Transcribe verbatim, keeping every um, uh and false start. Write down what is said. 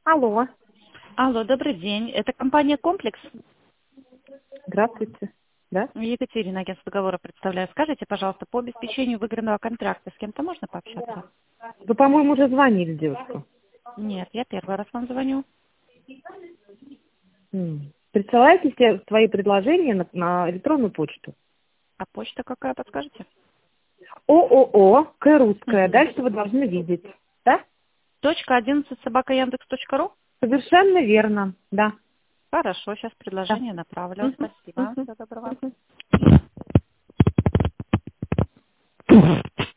Алло. Алло, добрый день. Это компания «Комплекс». Здравствуйте. Да? Екатерина, агентство договора представляю. Скажите, пожалуйста, по обеспечению выигранного контракта с кем-то можно пообщаться? Вы, по-моему, уже звонили, девушка. Нет, я первый раз вам звоню. М. Присылайте все свои предложения на, на электронную почту. А почта какая, подскажете? ООО К русская. Угу. Дальше вы должны видеть. Да? Точка одиннадцать собака яндекс точка ру. Совершенно верно. Да. Хорошо, сейчас Да. предложение направлю. Мгм. Спасибо. Мгм. Всего доброго. Мгм.